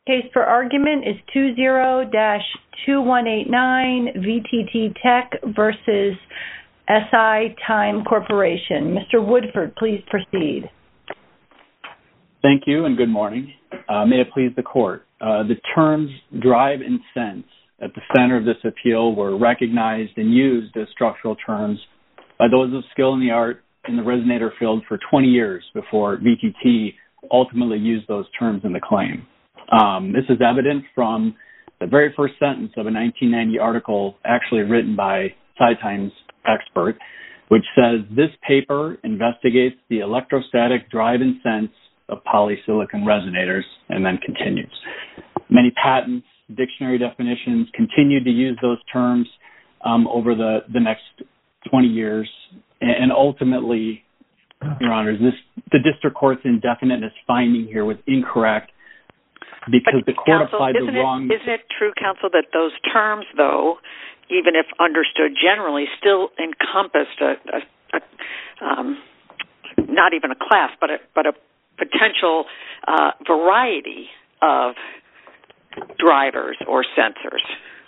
case for argument is 20-2189 VTT Tech versus SI Time Corporation. Mr. Woodford, please proceed. Thank you and good morning. May it please the court. The terms drive and sense at the center of this appeal were recognized and used as structural terms by those of skill in the art in the resonator field for 20 years before VTT ultimately used those terms in the claim. This is evident from the very first sentence of a 1990 article actually written by SciTime's expert, which says, "This paper investigates the electrostatic drive and sense of polysilicon resonators," and then continues. Many patents, dictionary definitions continued to use those terms over the next 20 years, and ultimately, Your Honors, the district court's indefiniteness finding here was incorrect because the court applied the wrong... Isn't it true, counsel, that those terms, though, even if understood generally, still encompassed not even a class, but a potential variety of drivers or sensors?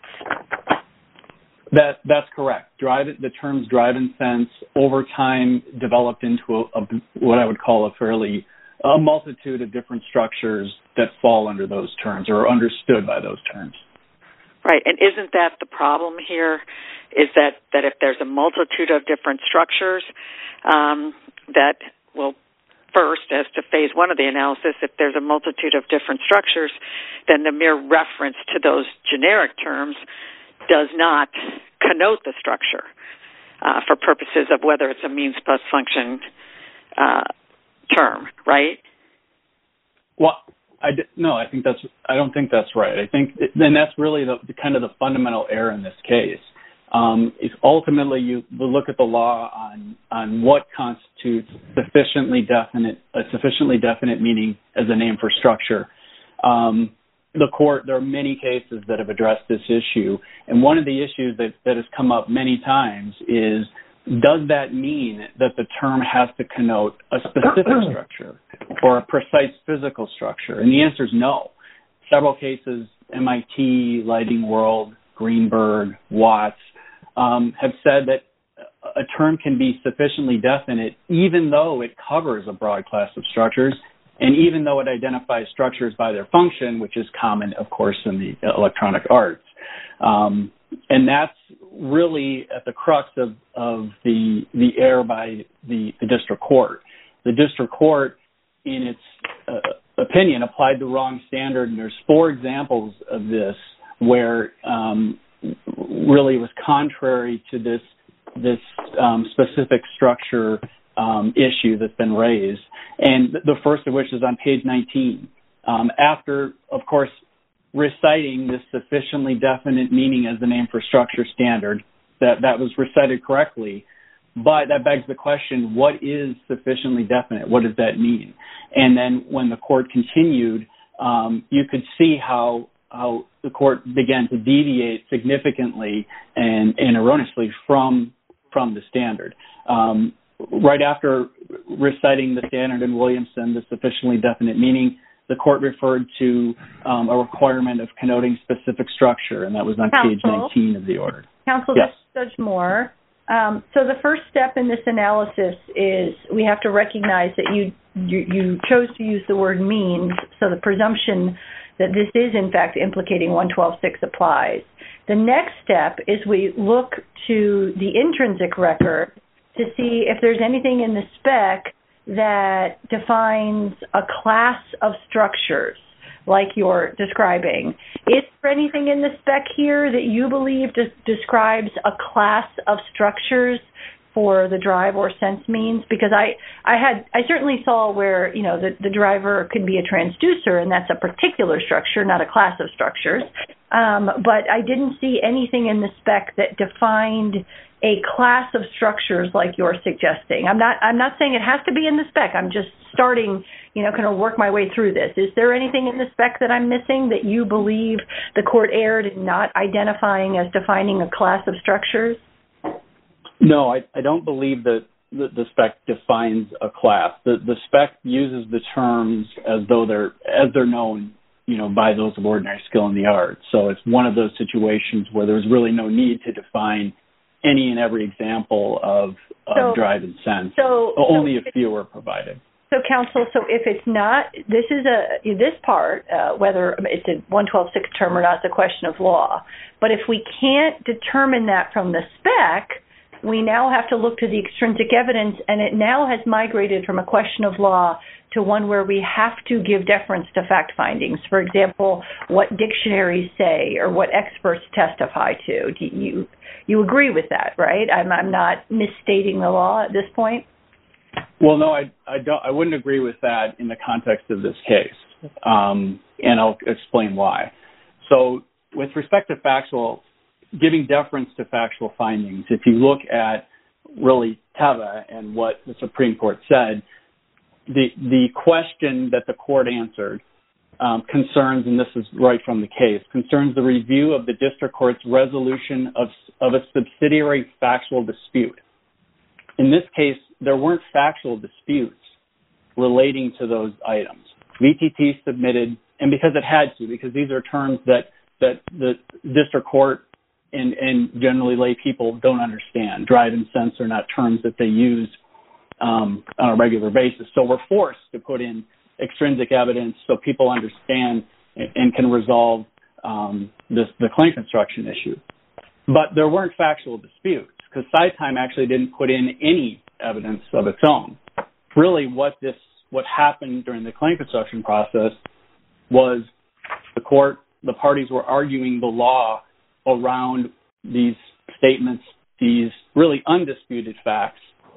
That's correct. The terms drive and sense over time developed into what I would call a multitude of different structures that fall under those terms or are understood by those terms. Right, and isn't that the problem here, is that if there's a multitude of different structures that will first, as to phase one of the analysis, if there's a multitude of different structures, then the mere reference to those generic terms does not connote the structure for purposes of whether it's a means plus function term, right? Well, I don't think that's right. I think then that's really the kind of the fundamental error in this case. If ultimately you look at the law on what constitutes a sufficiently definite meaning as a name for structure, there are many cases that have addressed this issue, and one of the issues that has come up many times is, does that mean that the term has to connote a specific structure or a precise physical structure? And the answer is no. Several cases, MIT, Lighting World, Greenberg, Watts, have said that a term can be sufficiently definite even though it covers a broad class of structures and even though it identifies structures by their function, which is common, of course, in the electronic arts. And that's really at the crux of the error by the district court. The district court, in its opinion, applied the wrong standard, and there's 4 examples of this where really it was contrary to this specific structure issue that's been raised. And the first of which is on page 19. After, of course, reciting this sufficiently definite meaning as the name for structure standard, that was recited correctly, but that begs the question, what is sufficiently definite? What does that mean? And then when the court continued, you could see how the court began to deviate significantly and erroneously from the standard. Right after reciting the standard in Williamson, the sufficiently definite meaning, the court referred to a requirement of connoting specific structure, and that was on page 19 of the order. Counsel, yes. This is Judge Moore. So the first step in this analysis is we have to recognize that you chose to use the word means, so the presumption that this is, in fact, implicating 112.6 applies. The next step is we look to the intrinsic record to see if there's anything in the spec that defines a class of structures like you're describing. Is there anything in the spec here that you believe describes a class of structures for the drive or sense means? Because I certainly saw where, you know, the driver could be a transducer, and that's a particular structure, not a class of structures. But I didn't see anything in the spec that defined a class of structures like you're suggesting. I'm not saying it has to be in the spec. I'm just starting, kind of work my way through this. Is there anything in the spec that I'm missing that you believe the court erred in not identifying as defining a class of structures? No, I don't believe that the spec defines a class. The spec uses the terms as though they're known by those of ordinary skill in the art. So it's one of those situations where there's really no need to define any and every example of drive and sense. Only a few are provided. So, counsel, if it's not, this part, whether it's a 112.6 term or not, is a question of law. But if we can't determine that from the spec, we now have to look to the extrinsic evidence, and it now has migrated from a question of law to one where we have to give deference to fact findings. For example, what dictionaries say or what experts testify to. Do you agree with that, right? I'm not misstating the law at this point? Well, no, I wouldn't agree with that in the context of this case, and I'll explain why. So with respect to giving deference to factual findings, if you look at really Teva and what the Supreme Court said, the question that the court answered concerns, and this is right from the case, concerns the review of the district court's resolution of a subsidiary factual dispute. In this case, there weren't factual disputes relating to those items. VTT submitted, and because it had to, because these are terms that the district court and generally lay people don't understand. Drive and sense are not terms that they use on a regular basis. So we're forced to put in extrinsic evidence so people understand and can resolve the claim construction issue. But there weren't factual disputes because SciTime actually didn't put in any evidence of its own. Really what happened during the claim construction process was the parties were arguing the law around these statements, these really undisputed facts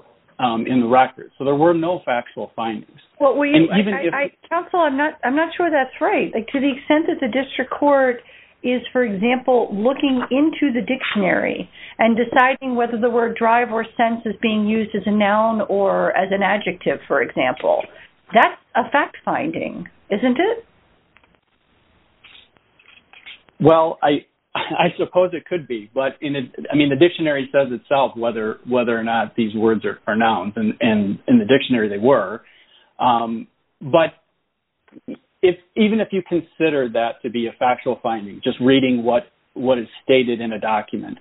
in the record. So there were no factual findings. Well, counsel, I'm not sure that's right. Like, to the extent that the district court is, for example, looking into the dictionary and deciding whether the word drive or sense is being used as a noun or as an adjective, for example, that's a fact finding, isn't it? Well, I suppose it could be, but the dictionary says itself whether or not these words are nouns, and in the dictionary they were. But even if you consider that to be a factual finding, just reading what is stated in a document,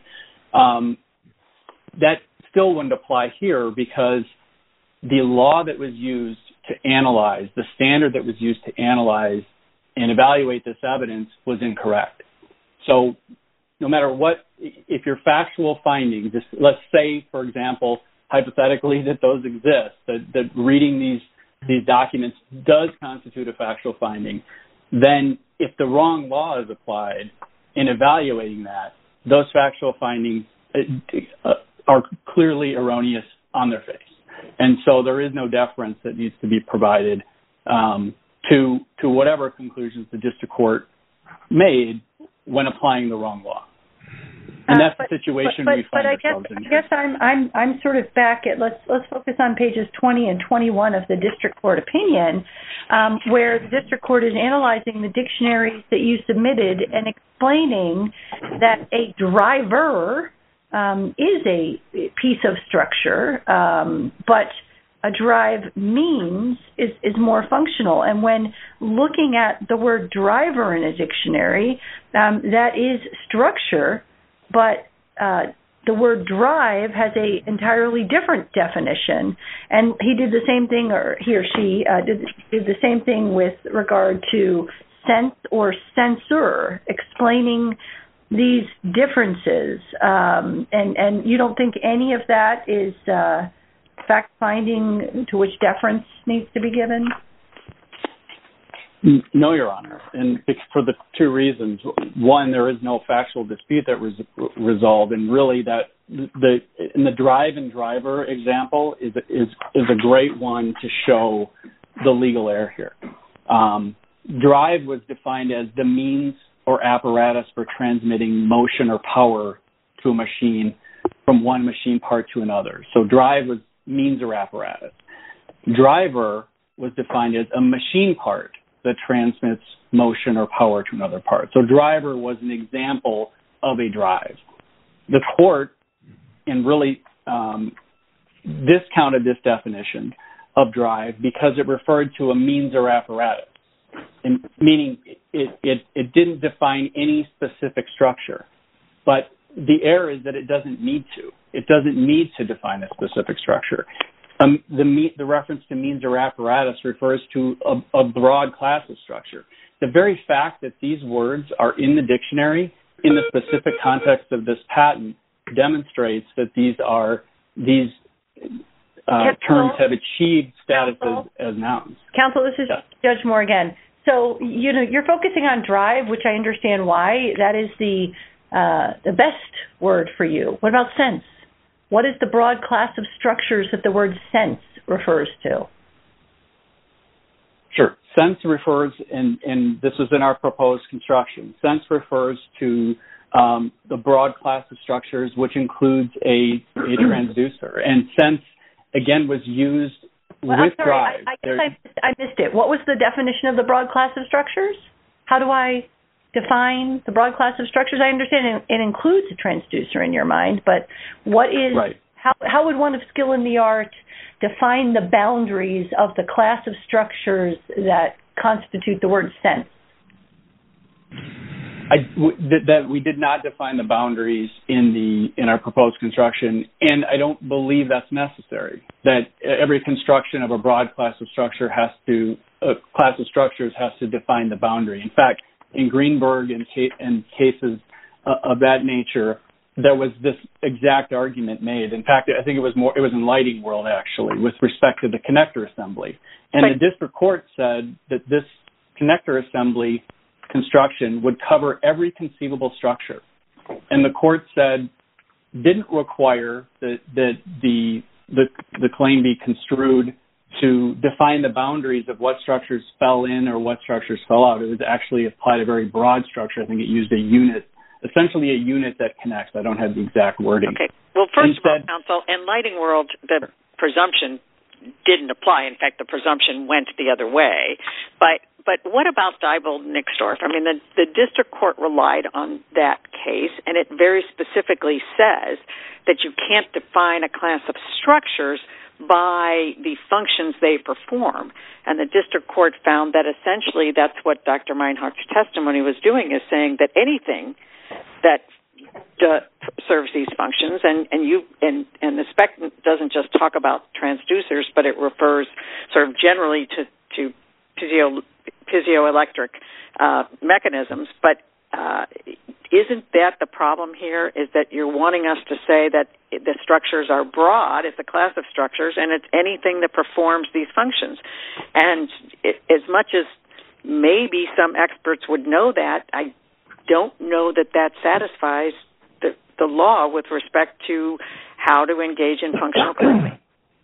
that still wouldn't apply here because the law that was used to analyze, the standard that was used to analyze and evaluate this evidence was incorrect. So no matter what, if your factual findings, let's say, for example, hypothetically that those exist, that reading these documents does constitute a factual finding, then if the wrong law is applied in evaluating that, those factual findings are clearly erroneous on their face. And so there is no deference that needs to be provided to whatever conclusions the district court made when applying the wrong law. And that's the situation we find ourselves in. I guess I'm sort of back at, let's focus on pages 20 and 21 of the district court opinion, where the district court is analyzing the dictionaries that you submitted and explaining that a driver is a piece of structure, but a drive means is more functional. And when looking at the word driver in a dictionary, that is structure, but the word drive has a entirely different definition. And he did the same thing, or he or she did the same thing with regard to sense or censor, explaining these differences. And you don't think any of that is fact-finding to which deference needs to be given? No, Your Honor, and for the two reasons. One, there is no factual dispute that was resolved, and really that in the drive and driver example is a great one to show the legal error here. Drive was defined as the means or apparatus for transmitting motion or power to a machine from one machine part to another. So drive was means or apparatus. Driver was defined as a machine part that transmits motion or power to another part. So driver was an example of a drive. The court really discounted this definition of drive because it referred to a means or apparatus. meaning it didn't define any specific structure. But the error is that it doesn't need to. It doesn't need to define a specific structure. The reference to means or apparatus refers to a broad class of structure. The very fact that these words are in the dictionary in the specific context of this patent demonstrates that these terms have achieved status as nouns. Counsel, this is Judge Moore again. So, you're focusing on drive, which I understand why. That is the best word for you. What about sense? What is the broad class of structures that the word sense refers to? Sure. Sense refers, and this was in our proposed construction, sense refers to the broad class of structures, which includes a transducer. And sense, again, was used with drive. I missed it. What was the definition of the broad class of structures? How do I define the broad class of structures? I understand it includes a transducer in your mind, but what is, right. How would one of skill in the art define the boundaries of the class of structures that constitute the word sense? That we did not define the boundaries in our proposed construction, and I don't believe that's necessary. That every construction of a broad class of structure class of structures has to define the boundary. In fact, in Greenberg and cases of that nature, there was this exact argument made. In fact, I think it was in Lighting World, actually, with respect to the connector assembly. And the district court said that this connector assembly construction would cover every conceivable structure. And the court said, didn't require that the claim be construed to define the boundaries of what structures fell in or what structures fell out. It was actually applied a very broad structure. I think it used a unit, essentially a unit that connects. I don't have the exact wording. Okay. Well, first of all, counsel, in Lighting World, the presumption didn't apply. In fact, the presumption went the other way. But what about Diebold-Nixdorf? I mean, the district court relied on that case, and it very specifically says that you can't define a class of structures by the functions they perform. And the district court found that essentially that's what Dr. Meinhardt's testimony was doing, is saying that anything that serves these functions, and the spec doesn't just talk about transducers, but it refers sort of generally to piezoelectric mechanisms. But isn't that the problem here, is that you're wanting us to say that the structures are broad, it's a class of structures, and it's anything that performs these functions. And as much as maybe some experts would know that, I don't know that satisfies the law with respect to how to engage in functional claiming.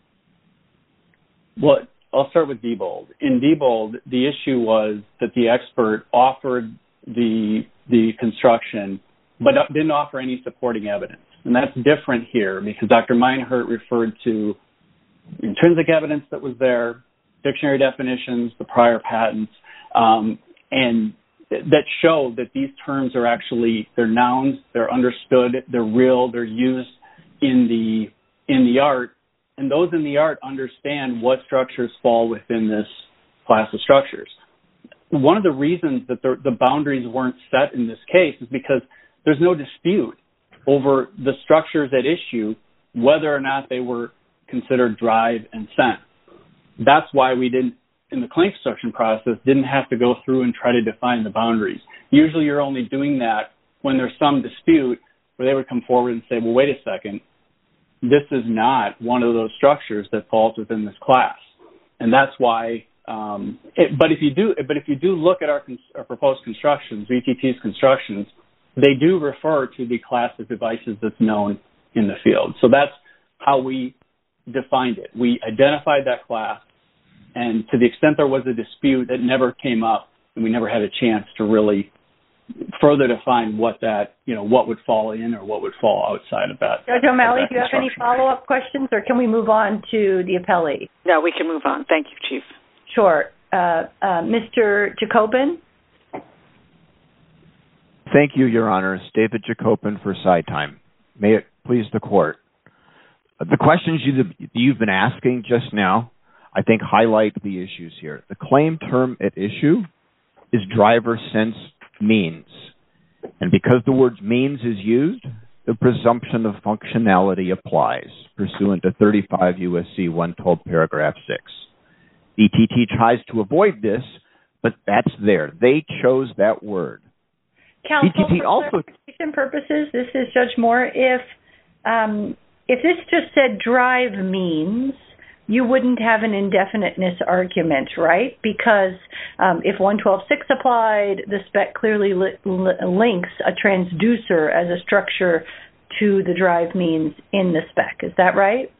Well, I'll start with Diebold. In Diebold, the issue was that the expert offered the construction, but didn't offer any supporting evidence. And that's different here because Dr. Meinhardt referred to intrinsic evidence that was there, dictionary definitions, the prior patents, and that show that these terms are actually, they're nouns, they're understood, they're real, they're used in the art, and those in the art understand what structures fall within this class of structures. One of the reasons that the boundaries weren't set in this case is because there's no dispute over the structures at issue, whether or not they were considered drive and sense. That's why we didn't, in the claim construction process, didn't have to go through and try to define the boundaries. Usually you're only doing that when there's some dispute where they would come forward and say, well, wait a second, this is not one of those structures that falls within this class. And that's why, but if you do look at our proposed constructions, VTT's constructions, they do refer to the class of devices that's known in the field. So that's how we defined it. We identified that class, and to the extent there was a dispute, that never came up, and we never had a chance to really further define what that, what would fall in or what would fall outside of that. Judge O'Malley, do you have any follow-up questions, or can we move on to the appellee? No, we can move on. Thank you, Chief. Sure. Mr. Jacobin? Thank you, Your Honors. David Jacobin for SideTime. May it please the Court. The questions you've been asking just now, I think, highlight the issues here. The claim term at issue is drive or sense means. And because the word means is used, the presumption of functionality applies, pursuant to 35 U.S.C. 112, paragraph 6. VTT tries to avoid this, but that's there. They chose that word. Counsel, for clarification purposes, this is Judge Moore. If this just said drive means, you wouldn't have an indefiniteness argument, right? Because if 112.6 applied, the spec clearly links a transducer as a structure to the drive means in the spec. Is that right?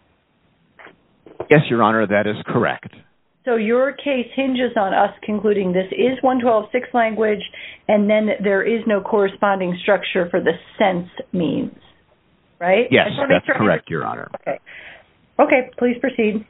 Yes, Your Honor, that is correct. So your case hinges on us concluding this is 112.6 language, and then there is no corresponding structure for the sense means, right? Yes, that's correct, Your Honor. Okay, please proceed.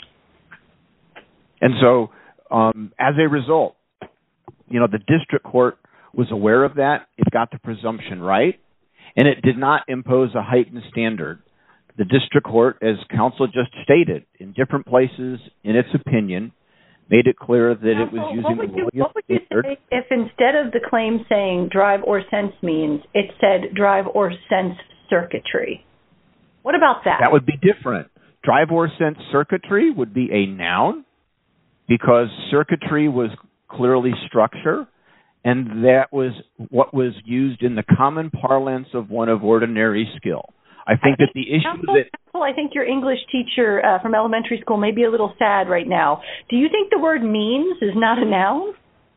And so, as a result, the district court was aware of that. It got the presumption right, and it did not impose a heightened standard. The district court, as counsel just stated, in different places in its opinion, made it clear that it was using what would you say if instead of the claim saying drive or sense means, it said drive or sense circuitry? What about that? That would be different. Drive or sense circuitry would be a noun because circuitry was clearly structure, and that was what was used in the common parlance of one of ordinary skill. I think that the issue I think your English teacher from elementary school may be a little sad right now. Do you think the word means is not a noun?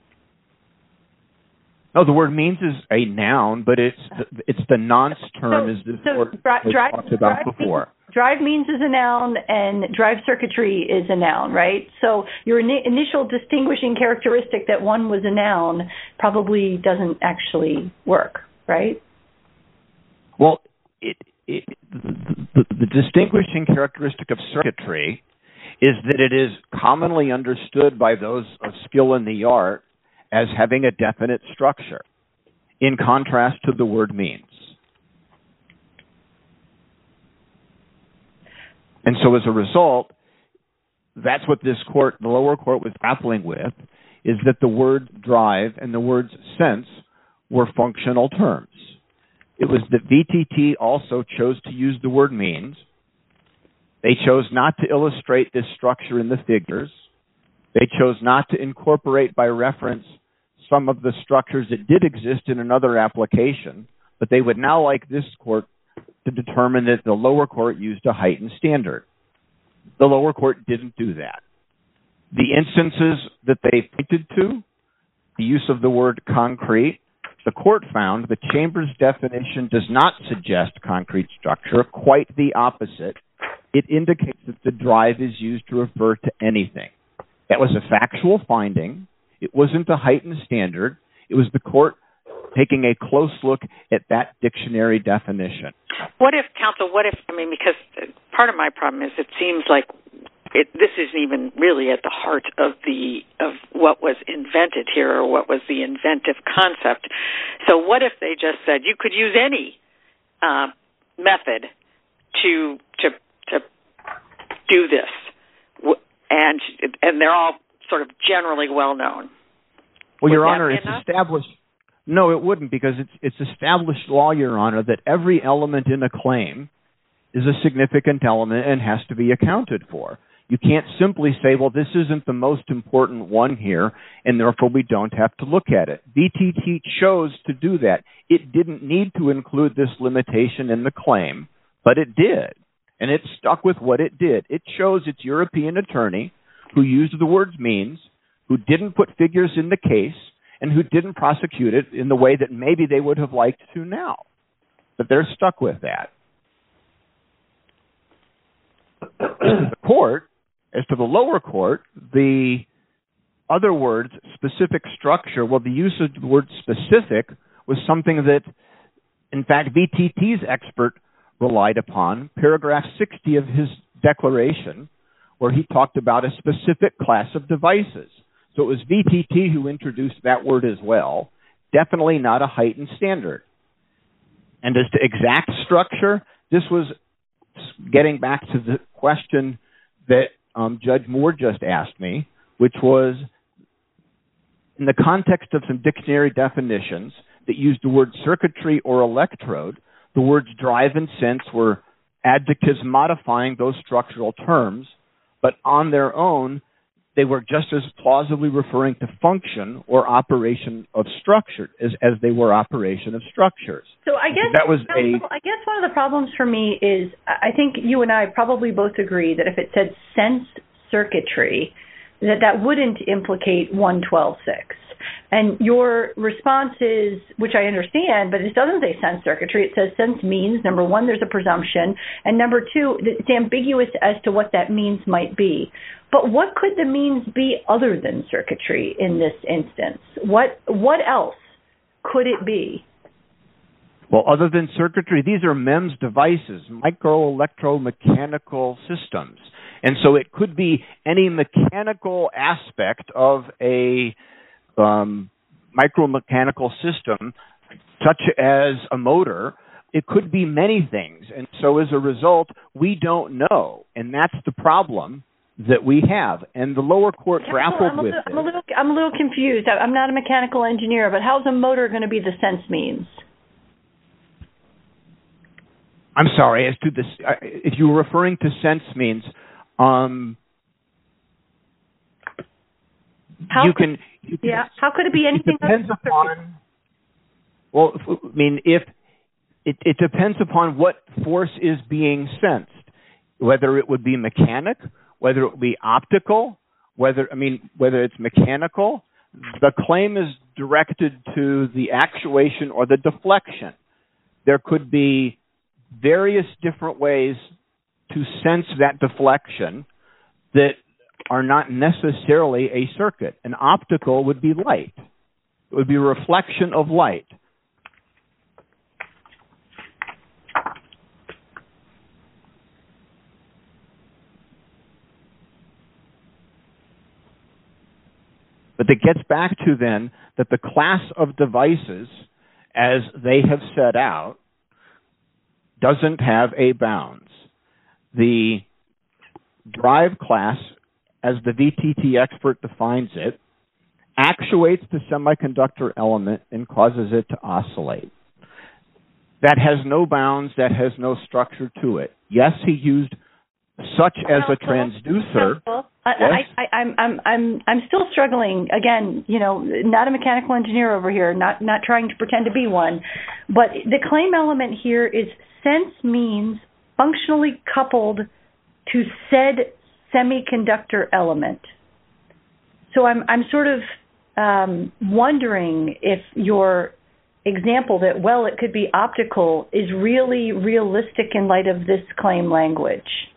No, the word means is a noun, but it's the nonce term as this word was talked about before. Drive means is a noun, and drive circuitry is a noun, right? So your initial distinguishing characteristic that one was a noun probably doesn't actually work, right? Well, the distinguishing characteristic of circuitry is that it is commonly understood by those of skill in the art as having a definite structure, in contrast to the word means. And so as a result, that's what this court, the lower court, was grappling with, is that the word drive and the word sense were functional terms. It was that VTT also chose to use the word means. They chose not to illustrate this structure in the figures. They chose not to incorporate by reference some of the structures that did exist in another application, but they would now like this court to determine that the lower court used a heightened standard. The lower court didn't do that. The instances that they pointed to, the use of the word concrete, the court found the Chambers definition does not suggest concrete structure, quite the opposite. It indicates that the drive is used to refer to anything. That was a factual finding. It wasn't a heightened standard. It was the court taking a close look at that dictionary definition. Because part of my problem is it seems like this isn't even really at the heart of what was invented here or what was the inventive concept. So what if they just said you could use any method to do this, and they're all sort of generally well known? Well, Your Honor, it's established. No, it wouldn't, because it's established law, Your Honor, that every element in a claim is a significant element and has to be accounted for. You can't simply say, well, this isn't the most important one here, and therefore we don't have to look at it. VTT chose to do that. It didn't need to include this limitation in the claim, but it did, and it stuck with what it did. It chose its European attorney, who used the words means, who didn't put figures in the case, and who didn't prosecute it in the way that maybe they would have liked to now. But they're stuck with that. As to the lower court, the other words, specific structure, well, the use of the word specific was something that, in fact, VTT's expert relied upon. Paragraph 60 of his declaration, where he talked about a specific class of devices. So it was VTT who introduced that word as well. Definitely not a heightened standard. And as to exact structure, this was getting back to the question that Judge Moore just asked me, which was in the context of some dictionary definitions that used the word circuitry or electrode, the words drive and sense were adjectives modifying those structural terms, but on their own, they were just as plausibly referring to function or operation of structure as they were operation of structures. So I guess that was I guess one of the problems for me is I think you and I probably both agree that if it said sense circuitry, that wouldn't implicate 112.6. And your response is, which I understand, but it doesn't say sense circuitry. It says sense means, number one, there's a presumption, and number two, it's ambiguous as to what that means might be. But what could the means be other than circuitry in this instance? What else could it be? Well, other than circuitry, these are MEMS devices, microelectromechanical systems. And so it could be any mechanical aspect of a micromechanical system, such as a motor. It could be many things. And so as a result, we don't know. And that's the problem that we have. And the lower court grappled with it. I'm a little confused. I'm not a mechanical engineer, but how's a motor going to be the sense means? I'm sorry, as to this, if you were referring to sense means, how could it be anything? It depends upon. Well, I mean, if it depends upon what force is being sensed, whether it would be mechanic, whether it would be optical, whether it's mechanical. The claim is directed to the actuation or the deflection. There could be various different ways to sense that deflection that are not necessarily a circuit. An optical would be light. It would be a reflection of light. But it gets back to then that the class of devices, as they have set out, doesn't have a bounds. The drive class, as the VTT expert defines it, actuates the semiconductor element and causes it to oscillate. That has no bounds, that has no structure to it. Yes, he used such as a transducer. I'm still struggling. Again, not a mechanical engineer over here, not trying to pretend to be one. But the claim element here is sense means functionally coupled to said semiconductor element. So I'm sort of wondering if your example that, well, it could be optical is really realistic in light of this claim language.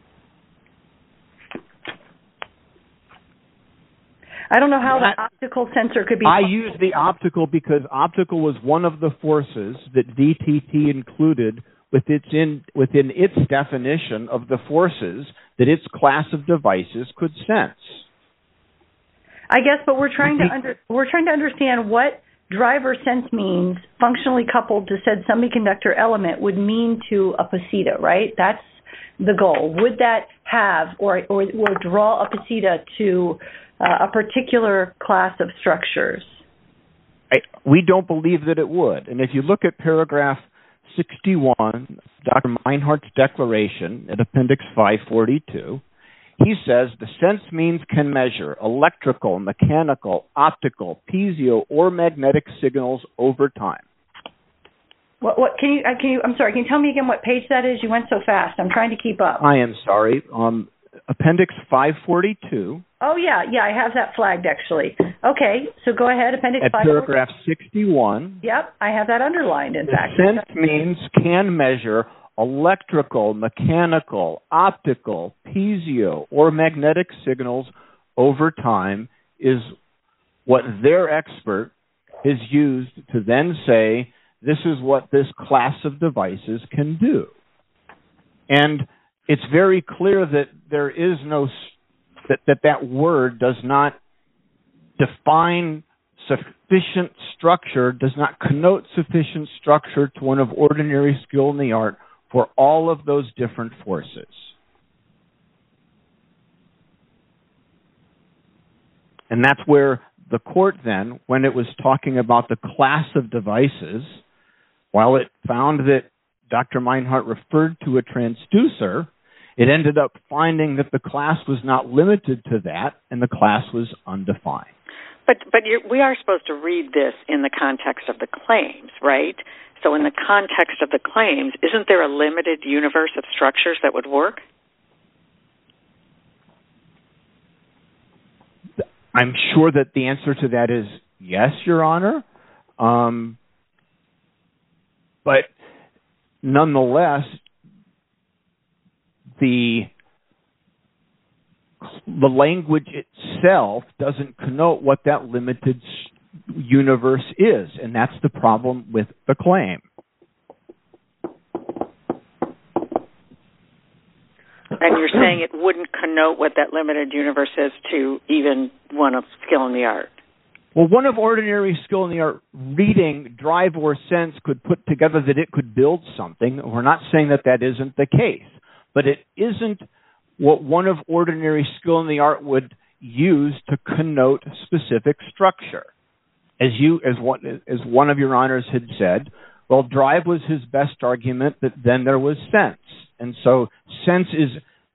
I don't know how the optical sensor could be. I use the optical because optical was one of the forces that VTT included within its definition of the forces that its class of devices could sense. I guess, but we're trying to understand what driver sense means functionally coupled to said semiconductor element would mean to a posita, right? That's the goal. Would that have or draw a posita to a particular class of structures? We don't believe that it would. And if you look at paragraph 61, Dr. Meinhardt's declaration at Appendix 542, he says the sense means can measure electrical, mechanical, optical, piezo, or magnetic signals over time. What can you? I'm sorry. Can you tell me again what page that is? You went so fast. I'm trying to keep up. I am sorry. Appendix 542. Oh yeah, I have that flagged actually. Okay, so go ahead. Appendix 542. At paragraph 61. Yep, I have that underlined. In fact, sense means can measure electrical, mechanical, optical, piezo, or magnetic signals over time is what their expert has used to then say this is what this class of devices can do. And it's very clear that there is no that word does not define sufficient structure, does not connote sufficient structure to one of ordinary skill in the art for all of those different forces. And that's where the court then, when it was talking about the class of devices, while it found that Dr. Meinhardt referred to a transducer, it ended up finding that the class was not limited to that, and the class was undefined. But we are supposed to read this in the context of the claims, right? So in the context of the claims, isn't there a limited universe of structures that would work? I'm sure that the answer to that is yes, Your Honor. But nonetheless, the language itself doesn't connote what that limited universe is, and that's the problem with the claim. And you're saying it wouldn't connote what that limited universe is to even one of skill in the art? Well, one of ordinary skill in the art reading, drive, or sense could put together that it could build something. We're not saying that that isn't the case, but it isn't what one of ordinary skill in the art would use to connote specific structure. As one of your honors had said, well, drive was his best argument, but then there was sense. And so sense is,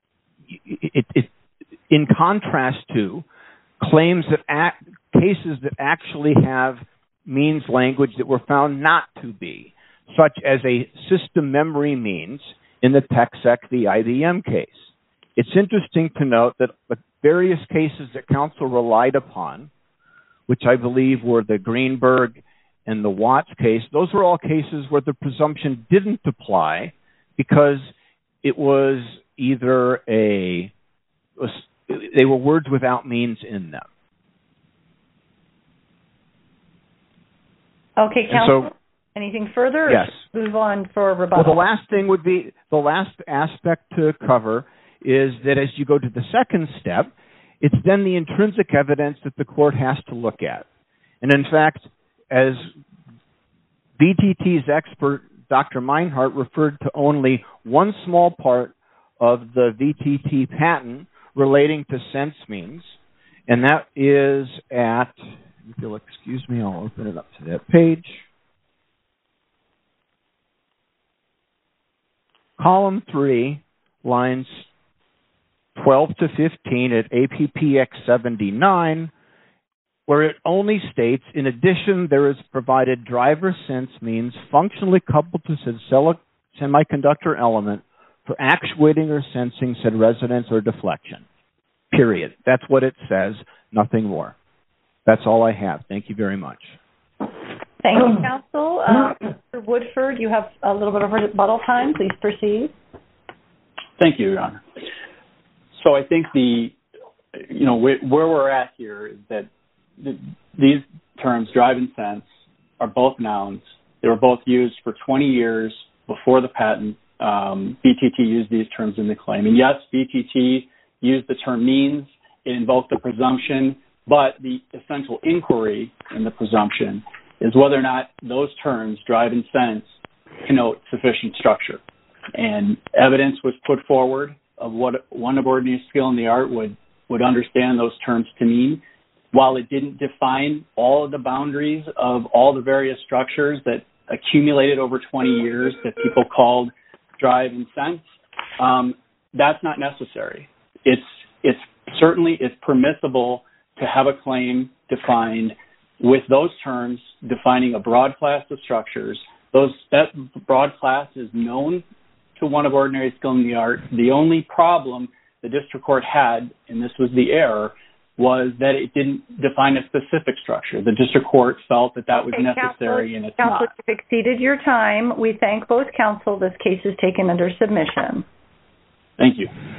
in contrast to claims that cases that actually have means language that were found not to be, such as a system memory means in the TechSec v. IBM case. It's interesting to note that the various cases that counsel relied upon, which I believe were the Greenberg and the Watts case, those were all cases where the presumption didn't apply because it was either they were words without means in them. Okay, counsel, anything further? Yes. Move on for rebuttal. Well, the last thing would be, the last aspect to cover is that as you go to the second step, it's then the intrinsic evidence that the court has to look at. And in fact, as VTT's expert, Dr. Meinhardt, referred to only one small part of the VTT patent relating to sense means, and that is at, if you'll excuse me, I'll open it up to that page. Column 3, lines 12 to 15 at APPX 79, where it only states, in addition, there is provided driver sense means functionally coupled to said semiconductor element for actuating or sensing said resonance or deflection. Period. That's what it says, nothing more. That's all I have. Thank you very much. Thank you, counsel. Mr. Woodford, you have a little bit of rebuttal time. Please proceed. Thank you, Your Honor. So I think where we're at here is that these terms, drive and sense, are both nouns. They were both used for 20 years before the patent. VTT used these terms in the claim. And yes, VTT used the term means. It invoked the presumption. But the essential inquiry in the presumption is whether or not those terms, drive and sense, connote sufficient structure. And evidence was put forward of what one of ordinary skill in the art would understand those terms to mean. While it didn't define all of the boundaries of all the various structures that accumulated over 20 years that people called drive and sense, that's not necessary. It's certainly permissible to have a claim defined with those terms defining a broad class of structures. That broad class is known to one of ordinary skill in the art. The only problem the district court had, and this was the error, was that it didn't define a specific structure. The district court felt that was necessary, and it's not. Counsel, you've exceeded your time. We thank both counsel. This case is taken under submission. Thank you.